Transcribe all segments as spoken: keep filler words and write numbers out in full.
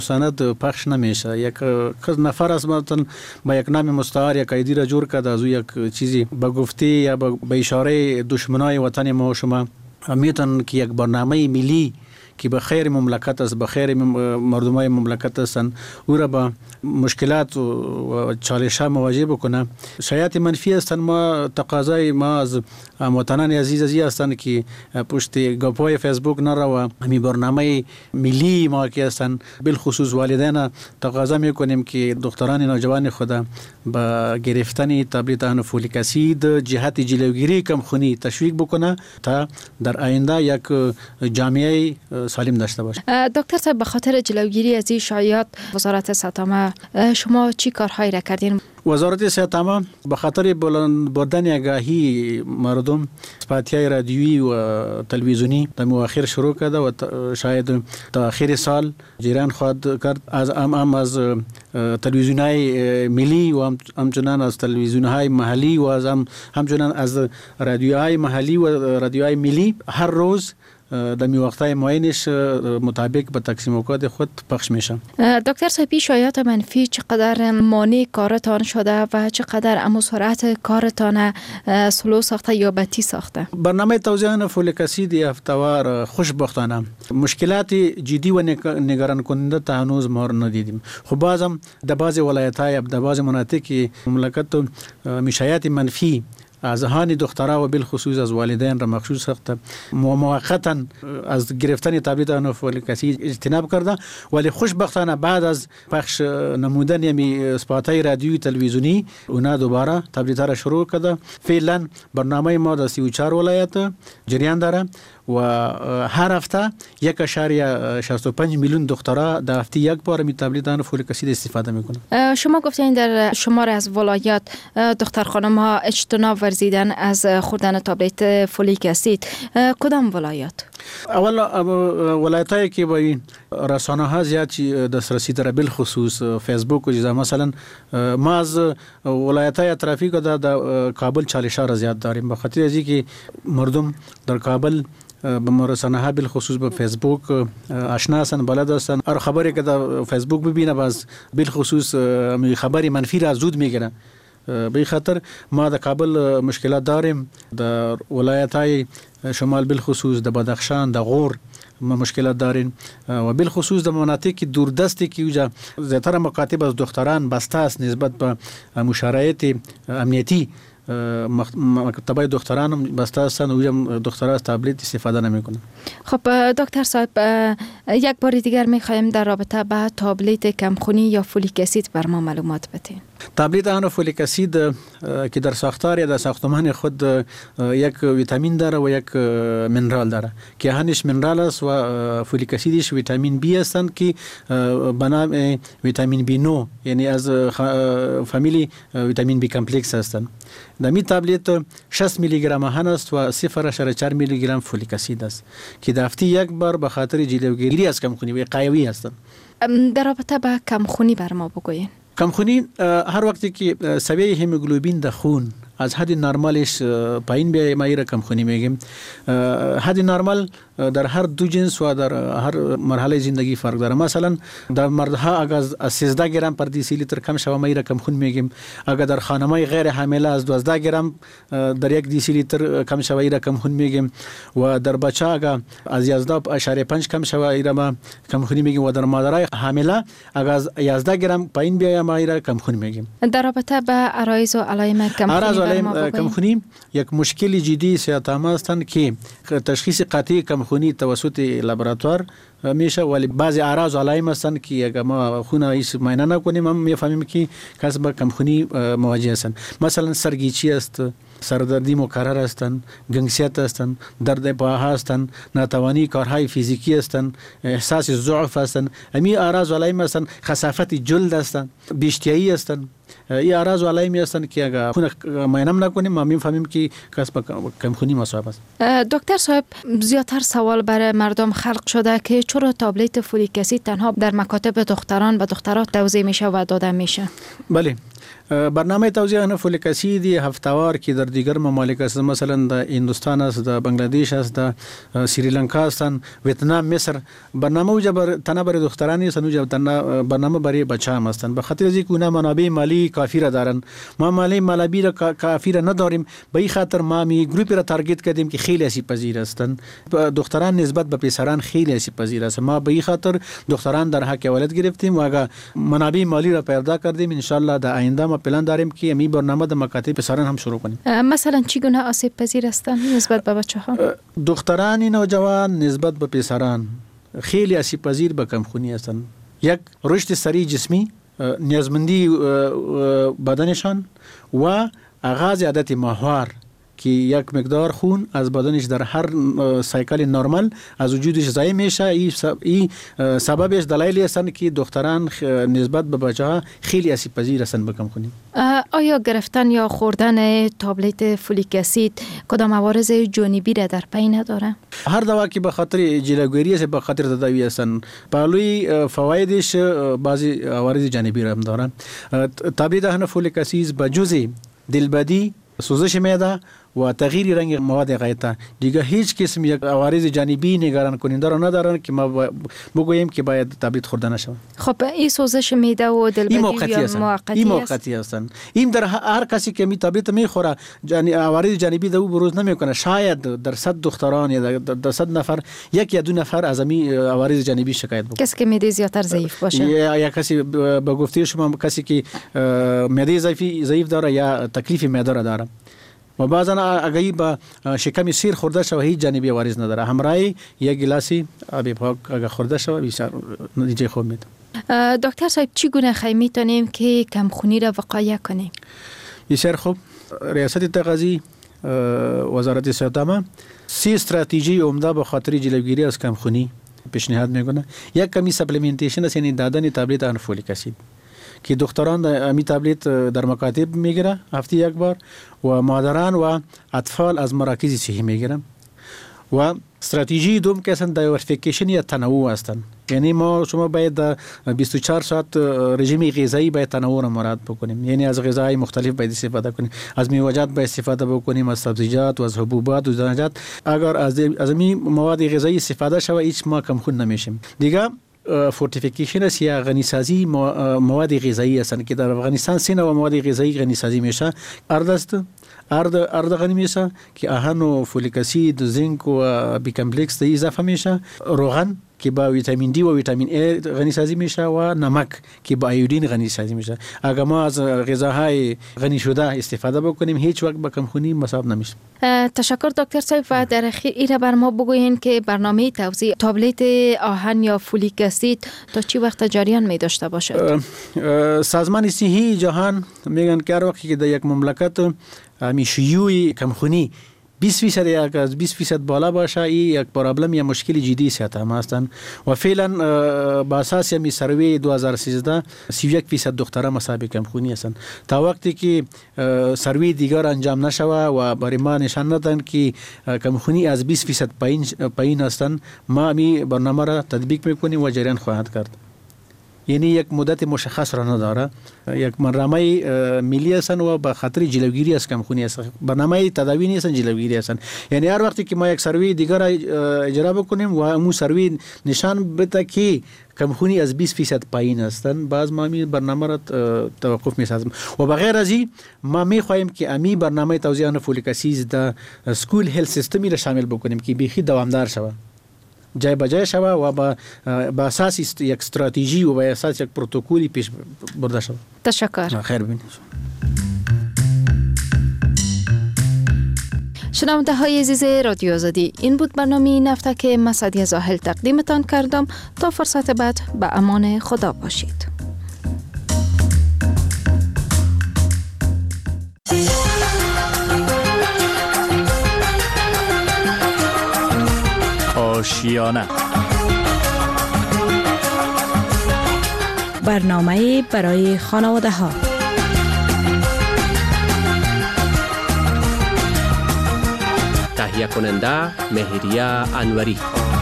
سند پخش نمیشه. یک نفر از مثلا با یک نام مستعار یک ایدی را جور کرده، از یک چیزی به گفته یا به اشاره دشمنای وطن ما و شما میتونن که یک برنامه ملی که به خیر مملکت است، به خیر مردمای مملکت هستند، او را با مشکلات و چالش‌ها مواجه بکنه. شایعات منفی هستند. ما تقاضای ما از وطنان عزیز عزیز هستند که پشت گپ‌های فیسبوک نرو و همین برنامه ملی ما که هستند، بالخصوص والدین تقاضا میکنیم که دختران نوجوان خود با گرفتن تابلت فولیک اسید جهت جلوگیری کمخونی تشویق بکنه تا در آینده یک جامعه سالم داشته باشه. دکتر صاحب، به خاطر جلوگیری از این شایعات وزارت صحت عامه شما چی کارهایی را کردین؟ وزارت صحت عامه به خاطر بلند بردن آگاهی مردم اسپاتیای رادیویی و تلویزیونی در مؤخر شروع کرده و شاید تا آخر سال جریان خواهد کرد. از ام ام از تلویزیون‌های ملی و همچنان از تلویزیون‌های محلی و از هم همچنان از رادیوهای محلی و رادیوهای ملی هر روز در می وقتای معینش مطابق به تقسیم اوقات خود پخش میشه. دکتر صاحبی، شایعات منفی چقدر مانع کارتان شده و چقدر امو سرعت کارتان سلو ساخته یا بطی ساخته؟ برنامه توزیع فولیک اسید هفته‌وار خوشبختانه مشکلات جدی و نگران کننده تا هنوز ما ندیدیم. خب بازم در بعض ولایت‌های در بعض مناطق مملکت شایعات منفی از ذهن دخترها و بالخصوص از والدین را مخصوص ساخته موقتا از گرفتن تابلت فولیک اسید اجتناب کرده، ولی خوشبختانه بعد از پخش نمودن یمی اسپات‌های رادیویی تلویزیونی اونا دوباره تابلت را شروع کرده. فعلا برنامه ما در سی و چهار ولایت جریان داره و هر هفته یک اشاریه شصت و پنج میلیون دخترها در هفته یک بار می تابلت فولیک اسید استفاده میکنن. شما گفتین در شمار از ولایات دختر خانم ها اجتناب ورزیدن از خوردن تابلت فولیک اسید. کدام ولایات؟ اول ولایتایی که با رسانه ها زیاد دسترسی داره، بالخصوص فیسبوک و چیزا، مثلا ما از ولایت‌های اطرافی که در کابل چالش ها را زیاد داریم، به خاطر از اینکه مردم در کابل به رسانه ها بالخصوص به فیسبوک آشنا هستند، بلد هستند. هر خبری که در فیسبوک ببینه باز بالخصوص خبری منفی را زود میگیرن. به خاطر ما در کابل مشکلات داریم. در ولایت‌های شمال بالخصوص در بدخشان، در غور ما مشکلات داریم و بالخصوص در مناطق دوردستی که اوجا زیاتر مکاتب از دختران بسته است نسبت به مشارعت امنیتی. مکتبای دختران بسته هستند و دخترها از تابلت استفاده نمیکنن. خب دکتر صاحب، یک بار دیگر میخوایم در رابطه با تابلت کمخونی یا فولیک اسید بر ما معلومات بدین. تابلت آن فولیک اسید که در ساختار یا در ساختمان خود یک ویتامین داره و یک منرال داره که هنش منرال است و فولیک اسیدش ویتامین بی هستند که به نام ویتامین بی نه، یعنی از فامیلی ویتامین بی کمپلکس هستند. در می تابلت شصت میلی گرم آهن است و صفر ممیز چهار میلی گرم فولیک اسید است که در هفته یک بار به خاطر جلوگیری از کمخونی و قیوی هستند. در رابطه با کمخونی بر ما بگوین. کمخونی هر وقتی که سویه هموگلوبین در خون از حد نرمالش پایین بیایه ما ایره کمخونی میگیم. حد نرمال در هر دو جنس و در هر مرحله زندگی فرق داره. مثلا در مردها اگر از سیزده گرم پر دیسی لیتر کم شوه ما ایره کمخون میگیم. اگر در خانمای غیر حامله از دوازده گرم در یک دیسی لیتر کم شوه ایره کمخون میگیم و در بچه اگر از یازده اشاره پنج کم شوه ایره ما کمخونی میگیم و در مادرای حامله اگر از یازده گرم پایین بیایه ما ایره کمخون میگیم. در رابطه با عرایض و علائم کمخونی کمخونی یک مشکل جدی صحت عامه هستند که تشخیص قطعی کمخونی توسط لابراتوار میشه، ولی بعضی اعراض و علائم هستند که اگر ما خون ایش معاینه نکنیم هم میفهمیم که کس با کمخونی مواجه هستند. مثلا سرگیچی است، سردردی مکرر هستند، گنگسیت هستند، درد پا هستند، ناتوانی کارهای فیزیکی هستند، احساس ضعف هستند. همین اعراض و علائم هستند. خسافت جلد هستند، بیشتیایی هستند. این اعراض و علائمی هستند که اگر خون معاینه نکنیم ما میفهمیم که کس به کمخونی مصاب است. دکتر صاحب زیادتر سوال برای مردم خلق شده که چرا تابلت فولیک اسید تنها در مکاتب دختران به دخترات توزیع میشه و داده میشه؟ بله، برنامه توزیع فولیک اسید هفته‌وار که در دیگر ممالک است، مثلا در هندوستان است، در بنگلادش است، در سریلانکا است، ویتنام، مصر، برنامه وجب تنها برای دختران است، وجب تنها برنامه برای بچه هم هستند. به خاطر از اینکه اونا منابع مالی کافی را دارند، ما مالی مالی را کافی را نداریم، به این خاطر ما می گروپی را تارگت کردیم که خیلی آسیب پذیر هستند. دختران نسبت به پسران خیلی آسیب پذیر است. ما به این خاطر دختران در حق اولاد گرفتیم و اگر منابع مالی را پیدا کردیم ان شاء الله در آینده ما پلان داریم که می برنامه در مکاتب پسران هم شروع کنیم. مثلا چگونه آسیب پذیر هستند نسبت به بچه‌ها؟ دختران نوجوان نسبت به پسران خیلی آسیب پذیر به کمخونی هستند. یک رشد سریع جسمی، نیازمندی بدنشان و آغاز عادت ماهوار که یک مقدار خون از بدنش در هر سایکل نرمال از وجودش ضایع میشه. این سببش دلایلی هستند که دختران نسبت به بچه‌ها خیلی آسیب پذیر هستند به کمخونی. آیا گرفتن یا خوردن تابلت فولیک اسید کدام عوارض جانبی را در پی نداره؟ هر دوا که به خاطر جلوگیری است، به خاطر تداوی هستند، پهلوی فوایدش بعضی عوارض جانبی را هم داره. تابلت فولیک اسید به جز دلبدی، سوزش معده و تغییر رنگ مواد غایطه دیگه هیچ قسم یک عوارض جانبی نگران کننده را ندارند که ما بگوییم که باید تابلت خورده نشود. خب این سوزش معده و دلبدی یا موقتی است؟ این موقتی هستند. این در هر کسی که می تابلت میخوره جانی عوارض جانبی دو بروز نمیکنه. شاید در صد دختران یا در صد نفر یک یا دو نفر از می عوارض جانبی شکایت بکنه. کسی که معده زیادتر ضعیف باشه یا یا کسی به گفته شما کسی که معده ضعیف ضعیف داره یا تکلیف معده داره و بعضا اگه با شکم سیر خورده شود هیچ جانبی عوارض نداره، همراهی یک گلاسی آب پاک اگه خورده شود بسیار نتیجه خوب میده. دکتر صاحب چگونه خیلی میتونیم که کمخونی را وقایه کنیم؟ بسیار خوب. ریاست تغذیه وزارت صحت عامه سی استراتژی عمده به خاطر جلوگیری از کمخونی پیشنهاد میکنه. یک کمی سپلیمنتیشن است، یعنی دادن تابلت فولیک اسید که دختران امی تابلت در مکاتب میگیره هفته یک بار و مادران و اطفال از مراکز صحی میگیرن. و استراتژی دوم که اصلا دایورفیکیشن یا تنوع هستند، یعنی ما شما باید بیست و چهار ساعت رژیم غذایی باید تنوع را مراعات بکنیم، یعنی از غذاهای مختلف باید استفاده کنیم، از میوه‌جات باید استفاده بکنیم، از سبزیجات و از حبوبات و دانه‌جات. اگر از از می مواد غذایی استفاده شود هیچ ما کمخون نمیشیم. دیگه فورتیفیکیشن است یا غنی سازی مواد غذایی هستند که در افغانستان سه نوع مواد غذایی غنی سازی میشه. ارد است، ارد ارد غنی میشه که آهن و فولیک اسید، زینک و بی کمپلکس اضافه میشه، روغن که با ویتامین دی و ویتامین ای غنی سازی میشه و نمک که با ایودین غنی سازی میشه. اگر ما از غذاهای غنی شده استفاده بکنیم هیچ وقت به کمخونی مصاب نمیشه. تشکر دکتر صاحب. و در اخیر ایره بر ما بگوین که برنامه توزیع تابلت آهن یا فولیک اسید تا چی وقت جریان می داشته باشد؟ سازمان صحی جهان میگن که هر وقتی که در یک مملکت می شیوع کمخونی بیست فیصد یا از بیست فیصد بالا باشه، این یک پرابلم یا مشکل جدی صحت عامه هستند و فعلا با اساس می سروی دو هزار و سیزده سی و یک فیصد دختران مصاب کمخونی هستند. تا وقتی که سروی دیگر انجام نشوه و برای ما نشان ندن که کمخونی از بیست فیصد پایین پایین هستند، ما می برنامه را تطبیق میکنیم و جریان خواهد کرد. یعنی یک مدت مشخص را نداره، یک برنامه ملی است و به خاطر جلوگیری از کمخونی است. برنامه تداوی نیست، جلوگیری است. یعنی هر وقتی که ما یک سروی دیگر اجرا بکنیم و اون سروی نشان بده که کمخونی از بیست فیصد پایین هستند، باز ما می برنامه را توقف می‌سازیم. و بغیر از این ما می‌خواهیم که امی برنامه توزیع فولیک اسید در اسکول هلت سیستمی را شامل بکنیم که بیخی دوامدار شود، جای بجای شوه و با با اساس یک استراتژی و با اساس یک پروتکلی پیش برده شود. تشکر. خیر بینید. شنونده های عزیز رادیو آزادی، این بود برنامه نفته که مسعدی زاهل تقدیمتان کردم. تا فرصت بعد به امان خدا باشید. آشیانه برنامه برای خانواده ها. تهیه کننده مهریه انوری.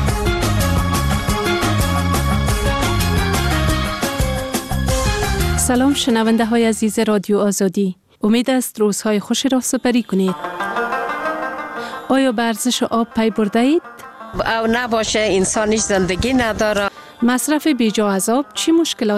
سلام شنونده های عزیز رادیو آزادی. امید است روزهای خوشی را سپری کنید. آیا به ارزش آب پی برده اید؟ او نباشه انسانش زندگی نداره. مصرف بیجا از آب چی مشکلات